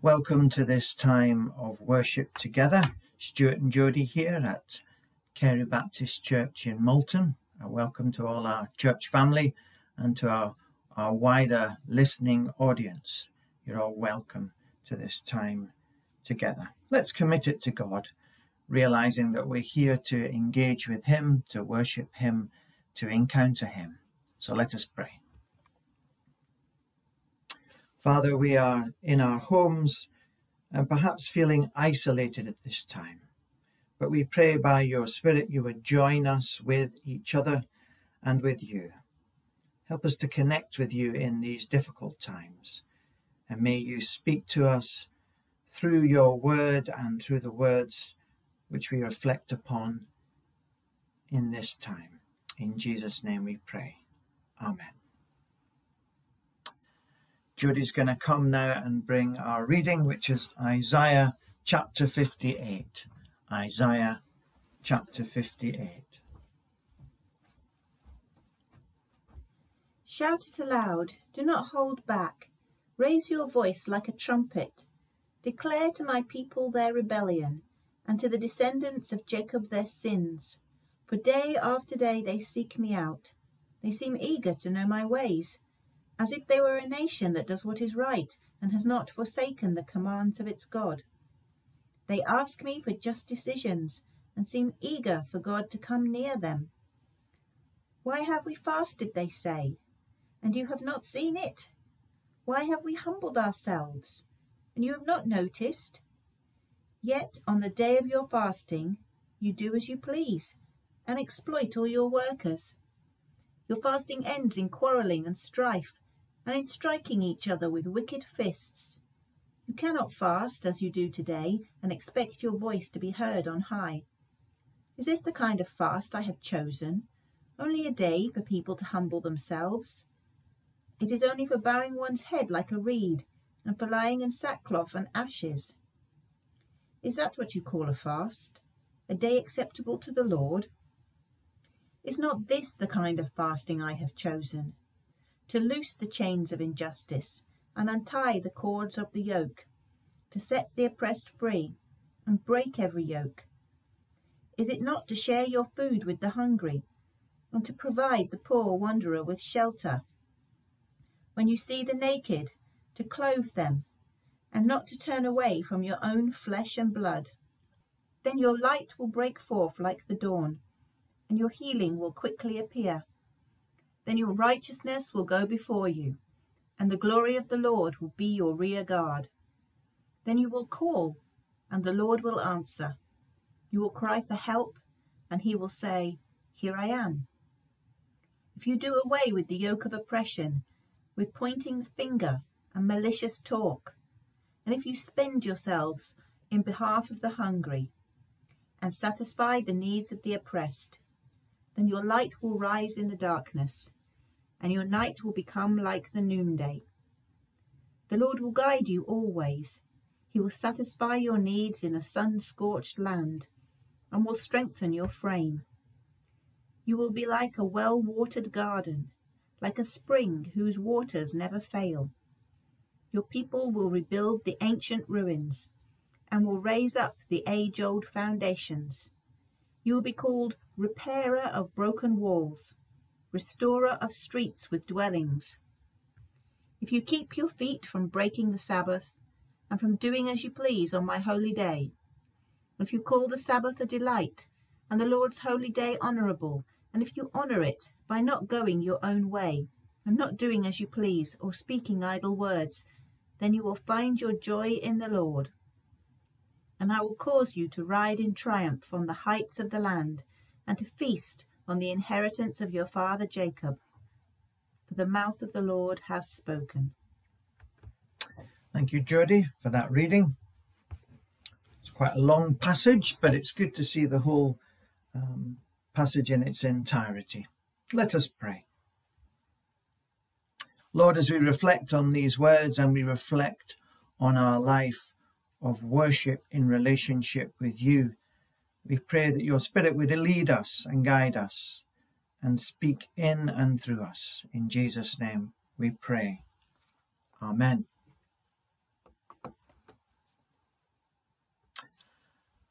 Welcome to this time of worship together. Stuart and Jody here at Carey Baptist Church in Malton. Welcome to all our church family and to our wider listening audience. You're all welcome to this time together. Let's commit it to God, realizing that we're here to engage with Him, to worship Him, to encounter Him. So let us pray. Father, we are in our homes and perhaps feeling isolated at this time. But we pray by your Spirit you would join us with each other and with you. Help us to connect with you in these difficult times. And may you speak to us through your word and through the words which we reflect upon in this time. In Jesus' name we pray. Amen. Jody's going to come now and bring our reading, which is Isaiah chapter 58. Isaiah chapter 58. Shout it aloud, do not hold back. Raise your voice like a trumpet. Declare to my people their rebellion, and to the descendants of Jacob their sins. For day after day they seek me out. They seem eager to know my ways, as if they were a nation that does what is right and has not forsaken the commands of its God. They ask me for just decisions and seem eager for God to come near them. Why have we fasted, they say, and you have not seen it? Why have we humbled ourselves, and you have not noticed? Yet on the day of your fasting you do as you please and exploit all your workers. Your fasting ends in quarrelling and strife, and in striking each other with wicked fists. You cannot fast as you do today and expect your voice to be heard on high. Is this the kind of fast I have chosen? Only a day for people to humble themselves? It is only for bowing one's head like a reed and for lying in sackcloth and ashes. Is that what you call a fast? A day acceptable to the Lord? Is not this the kind of fasting I have chosen? To loose the chains of injustice and untie the cords of the yoke, to set the oppressed free and break every yoke? Is it not to share your food with the hungry and to provide the poor wanderer with shelter? When you see the naked, to clothe them and not to turn away from your own flesh and blood? Then your light will break forth like the dawn, and your healing will quickly appear. Then your righteousness will go before you, and the glory of the Lord will be your rear guard. Then you will call, and the Lord will answer. You will cry for help, and he will say, Here I am. If you do away with the yoke of oppression, with pointing the finger and malicious talk, and if you spend yourselves in behalf of the hungry, and satisfy the needs of the oppressed, then your light will rise in the darkness, and your night will become like the noonday. The Lord will guide you always. He will satisfy your needs in a sun-scorched land, and will strengthen your frame. You will be like a well-watered garden, like a spring whose waters never fail. Your people will rebuild the ancient ruins, and will raise up the age-old foundations. You will be called repairer of broken walls, restorer of streets with dwellings. If you keep your feet from breaking the Sabbath, and from doing as you please on my holy day, if you call the Sabbath a delight, and the Lord's holy day honourable, and if you honour it by not going your own way, and not doing as you please, or speaking idle words, then you will find your joy in the Lord. And I will cause you to ride in triumph on the heights of the land, and to feast on the inheritance of your father Jacob. For the mouth of the Lord has spoken. Thank you, Jody, for that reading. It's quite a long passage, but it's good to see the whole passage in its entirety. Let us pray. Lord, as we reflect on these words and we reflect on our life of worship in relationship with you, we pray that your Spirit would lead us and guide us and speak in and through us. In Jesus' name we pray. Amen.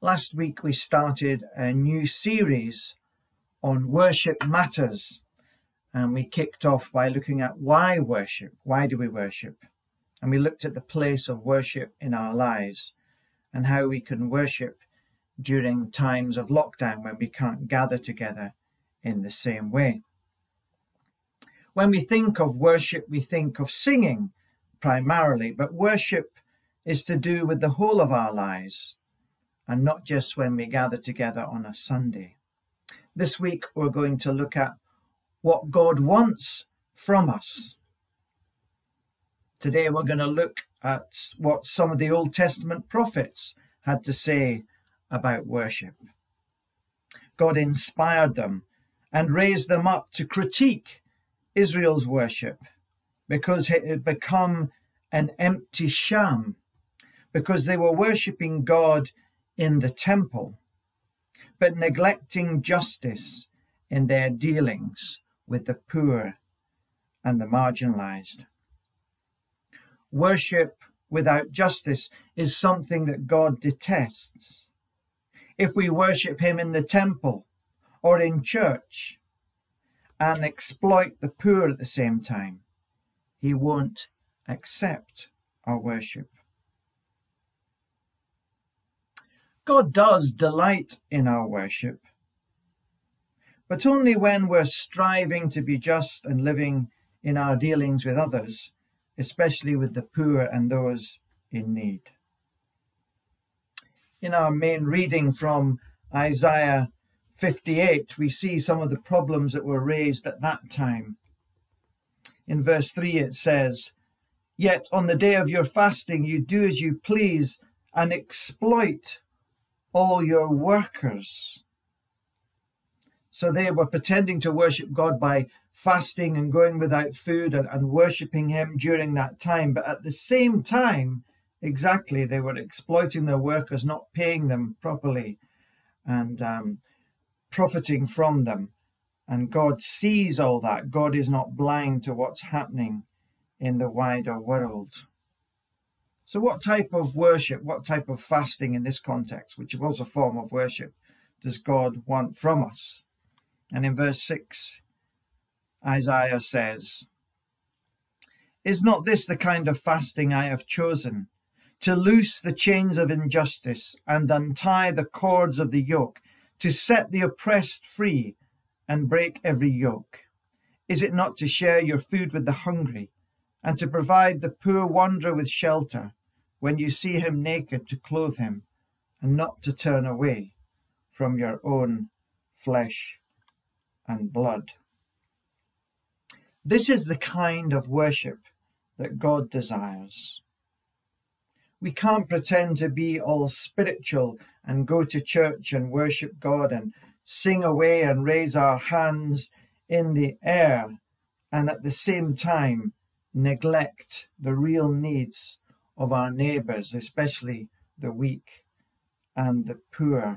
Last week we started a new series on worship matters, and we kicked off by looking at why worship. Why do we worship? And we looked at the place of worship in our lives and how we can worship during times of lockdown when we can't gather together in the same way. When we think of worship, we think of singing primarily, but worship is to do with the whole of our lives and not just when we gather together on a Sunday. This week we're going to look at what God wants from us. Today we're going to look at what some of the Old Testament prophets had to say about worship. God inspired them and raised them up to critique Israel's worship because it had become an empty sham, because they were worshipping God in the temple, but neglecting justice in their dealings with the poor and the marginalized. Worship without justice is something that God detests. If we worship him in the temple or in church and exploit the poor at the same time, he won't accept our worship. God does delight in our worship, but only when we're striving to be just and living in our dealings with others, especially with the poor and those in need. In our main reading from Isaiah 58, we see some of the problems that were raised at that time. In verse 3 it says, "Yet on the day of your fasting you do as you please and exploit all your workers." So they were pretending to worship God by fasting and going without food and worshipping him during that time. But at the same time, exactly, they were exploiting their workers, not paying them properly and profiting from them. And God sees all that. God is not blind to what's happening in the wider world. So what type of worship, what type of fasting in this context, which was a form of worship, does God want from us? And in verse 6, Isaiah says, "Is not this the kind of fasting I have chosen, to loose the chains of injustice and untie the cords of the yoke, to set the oppressed free and break every yoke? Is it not to share your food with the hungry, and to provide the poor wanderer with shelter, when you see him naked to clothe him, and not to turn away from your own flesh and blood?" This is the kind of worship that God desires. We can't pretend to be all spiritual and go to church and worship God and sing away and raise our hands in the air and at the same time neglect the real needs of our neighbors, especially the weak and the poor.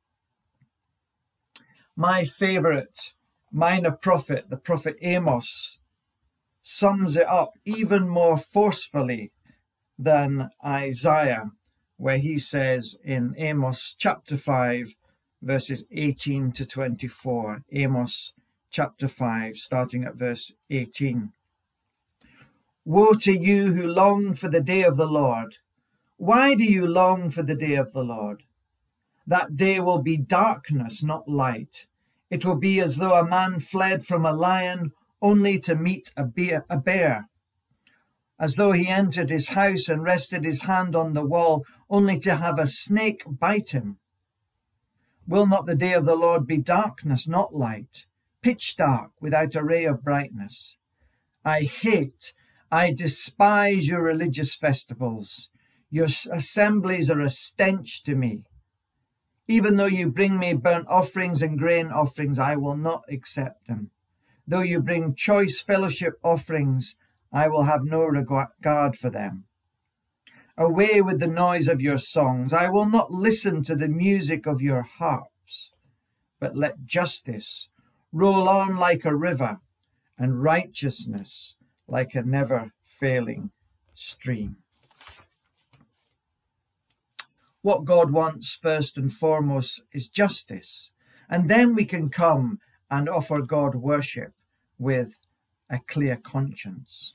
My favorite minor prophet, the prophet Amos, sums it up even more forcefully than Isaiah, where he says in Amos chapter 5, verses 18 to 24, Amos chapter 5, starting at verse 18. "Woe to you who long for the day of the Lord. Why do you long for the day of the Lord? That day will be darkness, not light. It will be as though a man fled from a lion only to meet a bear, as though he entered his house and rested his hand on the wall only to have a snake bite him. Will not the day of the Lord be darkness, not light, pitch dark without a ray of brightness? I despise your religious festivals. Your assemblies are a stench to me. Even though you bring me burnt offerings and grain offerings, I will not accept them. Though you bring choice fellowship offerings, I will have no regard for them. Away with the noise of your songs. I will not listen to the music of your harps. But let justice roll on like a river, and righteousness like a never-failing stream." What God wants first and foremost is justice. And then we can come and offer God worship with a clear conscience.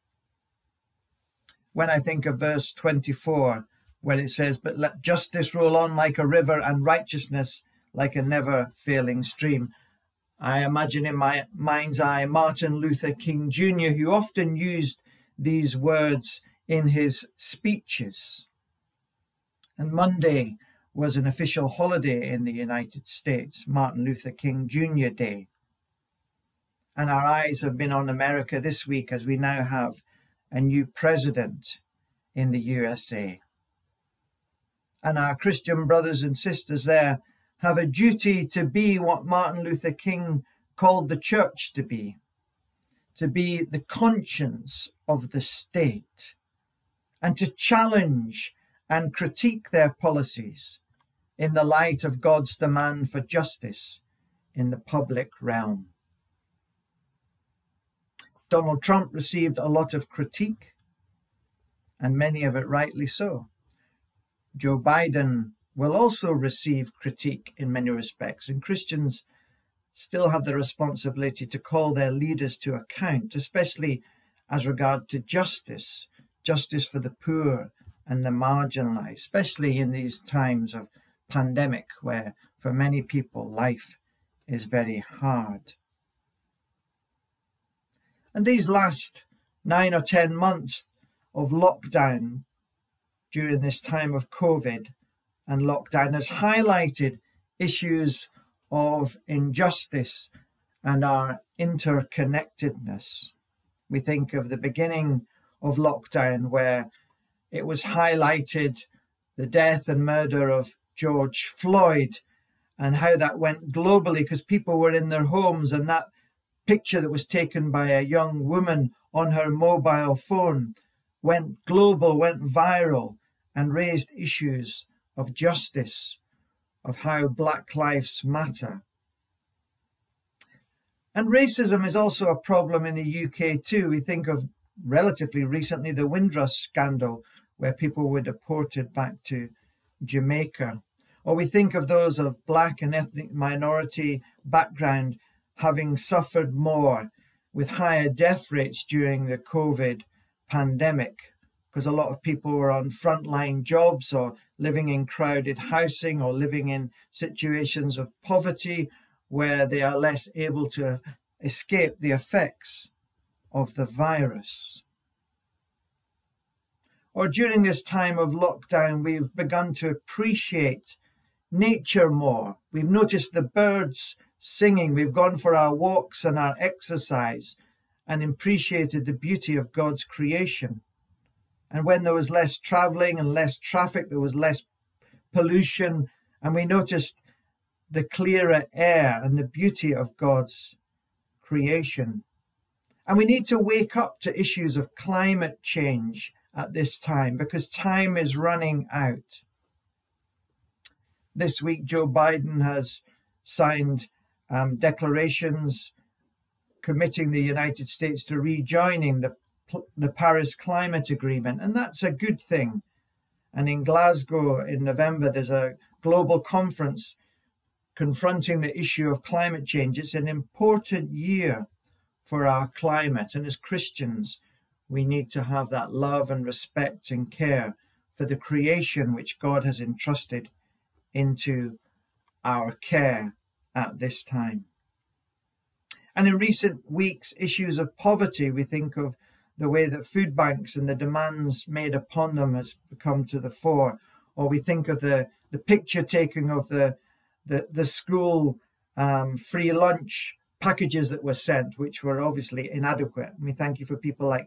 When I think of verse 24, where it says, "But let justice roll on like a river and righteousness like a never-failing stream," I imagine in my mind's eye Martin Luther King Jr., who often used these words in his speeches. And Monday was an official holiday in the United States, Martin Luther King Jr. Day. And our eyes have been on America this week as we now have a new president in the USA. And our Christian brothers and sisters there have a duty to be what Martin Luther King called the church to be the conscience of the state, and to challenge and critique their policies in the light of God's demand for justice in the public realm. Donald Trump received a lot of critique, and many of it rightly so. Joe Biden will also receive critique in many respects, and Christians still have the responsibility to call their leaders to account, especially as regard to justice for the poor and the marginalized, especially in these times of pandemic where for many people life is very hard. And these last 9 or 10 months of lockdown during this time of COVID and lockdown has highlighted issues of injustice and our interconnectedness. We think of the beginning of lockdown where it was highlighted the death and murder of George Floyd and how that went globally because people were in their homes, and that picture that was taken by a young woman on her mobile phone went global, went viral, and raised issues of justice, of how Black Lives Matter. And racism is also a problem in the UK too. We think of relatively recently the Windrush scandal, where people were deported back to Jamaica. Or we think of those of black and ethnic minority background having suffered more with higher death rates during the COVID pandemic, because a lot of people were on frontline jobs or living in crowded housing or living in situations of poverty where they are less able to escape the effects of the virus. Or during this time of lockdown, we've begun to appreciate nature more. We've noticed the birds singing. We've gone for our walks and our exercise and appreciated the beauty of God's creation. And when there was less traveling and less traffic, there was less pollution, and we noticed the clearer air and the beauty of God's creation. And we need to wake up to issues of climate change at this time because time is running out. This week, Joe Biden has signed declarations committing the United States to rejoining the Paris Climate Agreement, and that's a good thing. And in Glasgow in November, there's a global conference confronting the issue of climate change. It's an important year for our climate, and as Christians, we need to have that love and respect and care for the creation which God has entrusted into our care at this time. And in recent weeks, issues of poverty, we think of the way that food banks and the demands made upon them has come to the fore. Or we think of the picture taking of the school free lunch packages that were sent, which were obviously inadequate. And we thank you for people like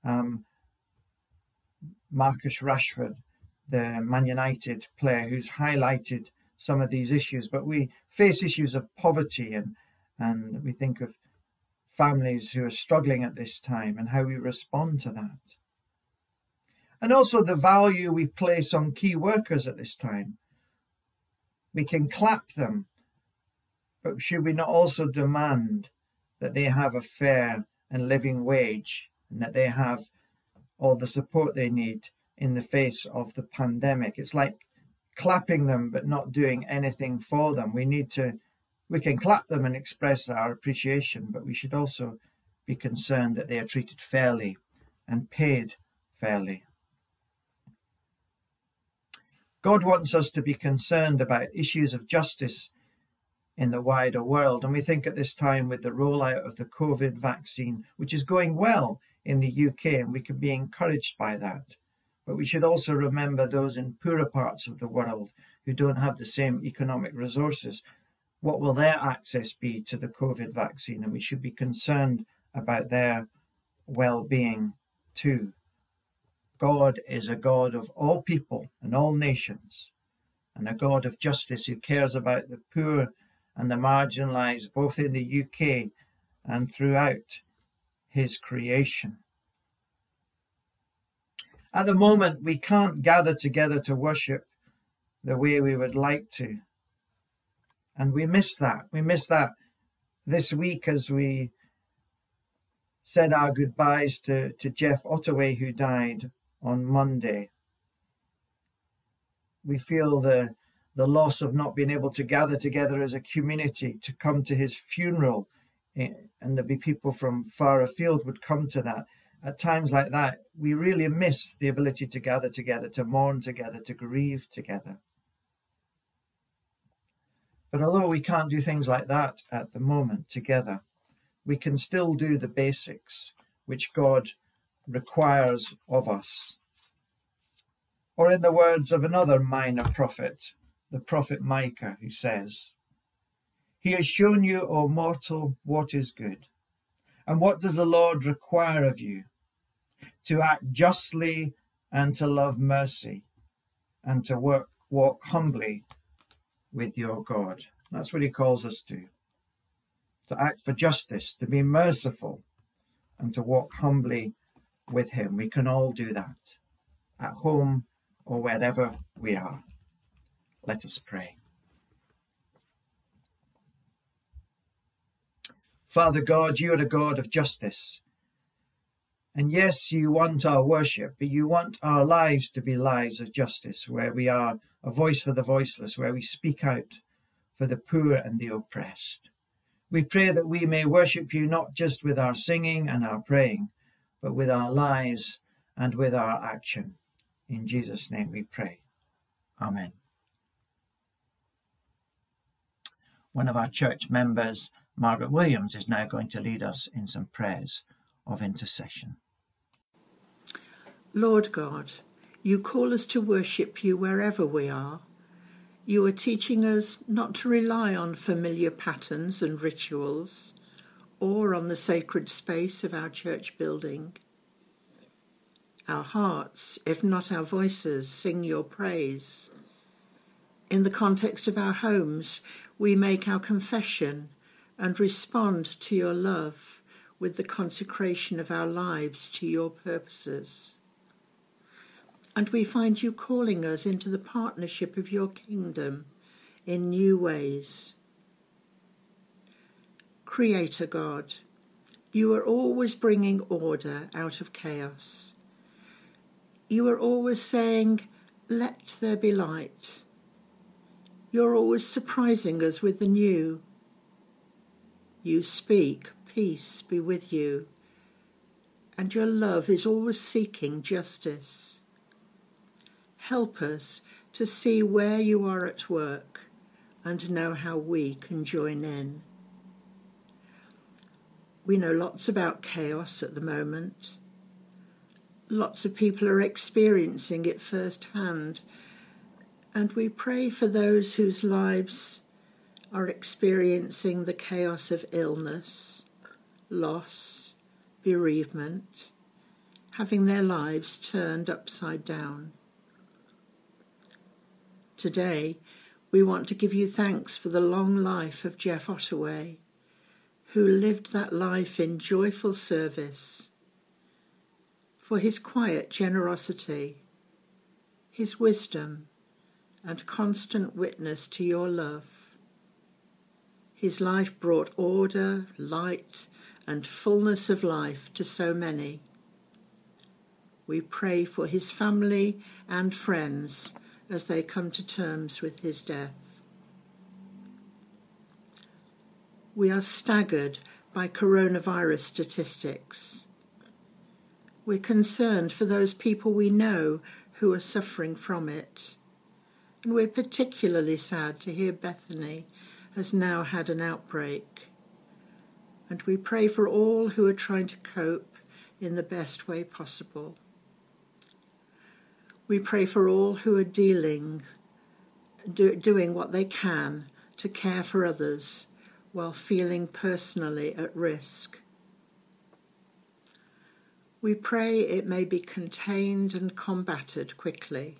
Marcus Rashford, the Man United player, who's highlighted some of these issues. But we face issues of poverty, and we think of families who are struggling at this time and how we respond to that. And also the value we place on key workers at this time. We can clap them, but should we not also demand that they have a fair and living wage and that they have all the support they need in the face of the pandemic? It's like clapping them but not doing anything for them. We can clap them and express our appreciation, but we should also be concerned that they are treated fairly and paid fairly. God wants us to be concerned about issues of justice in the wider world. And we think at this time, with the rollout of the COVID vaccine, which is going well in the UK, and we can be encouraged by that. But we should also remember those in poorer parts of the world who don't have the same economic resources. What will their access be to the COVID vaccine? And we should be concerned about their well-being too. God is a God of all people and all nations, and a God of justice who cares about the poor and the marginalised, both in the UK and throughout his creation. At the moment, we can't gather together to worship the way we would like to. And we miss that. We miss that this week as we said our goodbyes to Jeff Ottaway, who died on Monday. We feel the loss of not being able to gather together as a community to come to his funeral, and there'd be people from far afield would come to that. At times like that, we really miss the ability to gather together, to mourn together, to grieve together. But although we can't do things like that at the moment together, we can still do the basics which God requires of us. Or in the words of another minor prophet, the prophet Micah, who says, "He has shown you, O mortal, what is good. And what does the Lord require of you? To act justly and to love mercy and to walk humbly with your God." That's what he calls us to act for justice, to be merciful, and to walk humbly with him. We can all do that at home or wherever we are. Let us pray. Father God, you are a God of justice. And yes, you want our worship, but you want our lives to be lives of justice, where we are a voice for the voiceless, where we speak out for the poor and the oppressed. We pray that we may worship you not just with our singing and our praying, but with our lives and with our action. In Jesus' name we pray. Amen. One of our church members, Margaret Williams, is now going to lead us in some prayers of intercession. Lord God, you call us to worship you wherever we are. You are teaching us not to rely on familiar patterns and rituals or on the sacred space of our church building. Our hearts, if not our voices, sing your praise. In the context of our homes, we make our confession and respond to your love with the consecration of our lives to your purposes. And we find you calling us into the partnership of your kingdom in new ways. Creator God, you are always bringing order out of chaos. You are always saying, "Let there be light." You're always surprising us with the new. You speak, "Peace be with you," and your love is always seeking justice. Help us to see where you are at work and know how we can join in. We know lots about chaos at the moment. Lots of people are experiencing it firsthand, and we pray for those whose lives are experiencing the chaos of illness, loss, bereavement, having their lives turned upside down. Today, we want to give you thanks for the long life of Jeff Ottaway, who lived that life in joyful service, for his quiet generosity, his wisdom, and constant witness to your love. His life brought order, light, and fullness of life to so many. We pray for his family and friends as they come to terms with his death. We are staggered by coronavirus statistics. We're concerned for those people we know who are suffering from it. And we're particularly sad to hear Bethany has now had an outbreak. And we pray for all who are trying to cope in the best way possible. We pray for all who are doing what they can to care for others while feeling personally at risk. We pray it may be contained and combated quickly.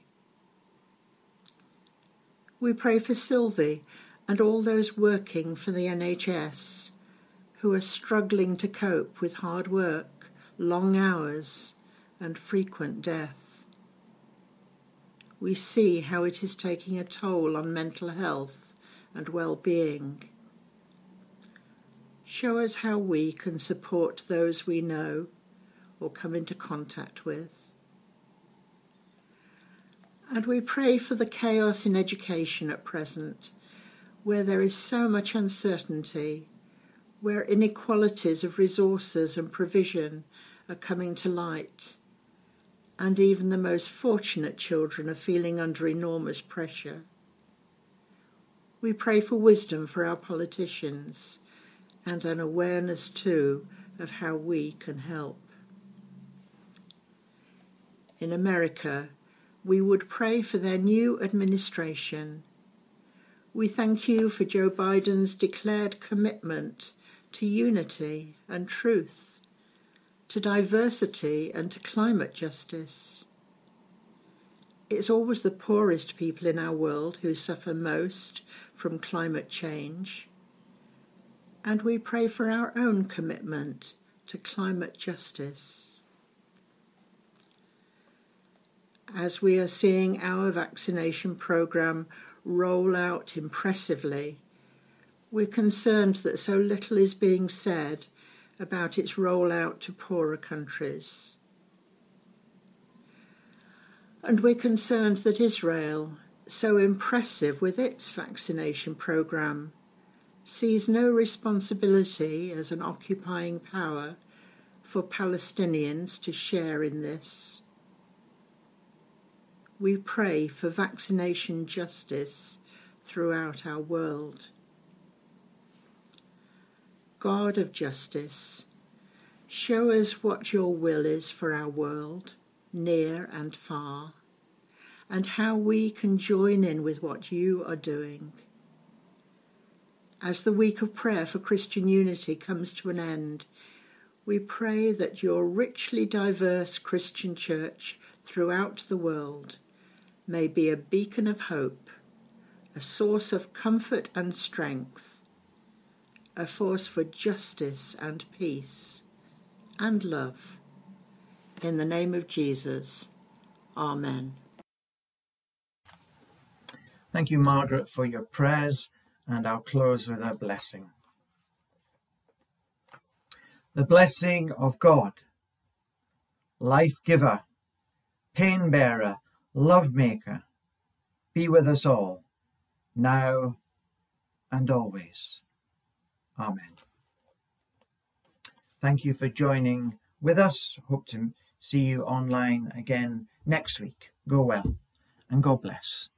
We pray for Sylvie and all those working for the NHS who are struggling to cope with hard work, long hours, and frequent death. We see how it is taking a toll on mental health and well-being. Show us how we can support those we know or come into contact with. And we pray for the chaos in education at present, where there is so much uncertainty, where inequalities of resources and provision are coming to light, and even the most fortunate children are feeling under enormous pressure. We pray for wisdom for our politicians and an awareness too of how we can help. In America, we would pray for their new administration. We thank you for Joe Biden's declared commitment to unity and truth, to diversity and to climate justice. It's always the poorest people in our world who suffer most from climate change. And we pray for our own commitment to climate justice. As we are seeing our vaccination programme roll out impressively, we're concerned that so little is being said about its rollout to poorer countries. And we're concerned that Israel, so impressive with its vaccination programme, sees no responsibility as an occupying power for Palestinians to share in this. We pray for vaccination justice throughout our world. God of justice, show us what your will is for our world, near and far, and how we can join in with what you are doing. As the week of prayer for Christian unity comes to an end, we pray that your richly diverse Christian church throughout the world may be a beacon of hope, a source of comfort and strength, a force for justice and peace and love. In the name of Jesus, Amen. Thank you, Margaret, for your prayers, and I'll close with a blessing. The blessing of God, life giver, pain bearer, love maker, be with us all, now and always. Amen. Thank you for joining with us. Hope to see you online again next week. Go well and God bless.